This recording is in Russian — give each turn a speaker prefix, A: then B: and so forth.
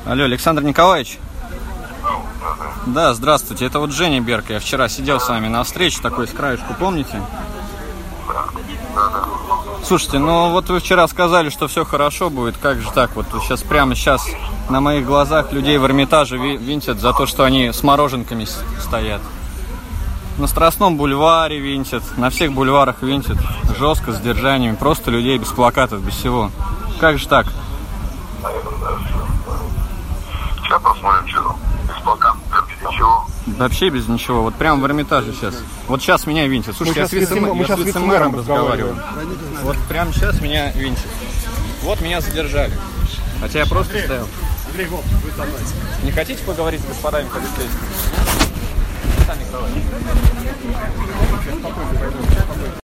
A: Алло, Александр Николаевич? Да, здравствуйте. Это вот Женя Берка. Я вчера сидел с вами на встрече такой с краешку, помните? Слушайте, ну вот вы вчера сказали, что все хорошо будет. Как же так? Вот сейчас прямо сейчас на моих глазах людей в Эрмитаже винтят за то, что они с мороженками стоят. На Страстном бульваре винтят, на всех бульварах винтят. Жестко, с держаниями. Просто людей без плакатов, без всего. Как же так?
B: Сейчас посмотрим, что без плакатов, без ничего.
A: Вообще без ничего. Вот прямо в Эрмитаже сейчас. Вот сейчас меня винтят. Слушайте, я с вице-мэром разговариваю. Вот прямо сейчас меня винтят. Вот меня задержали. Хотя я просто стоял.
C: Андрей, вот, вы со мной.
A: Не хотите поговорить с господами полицейскими? Сами говорите.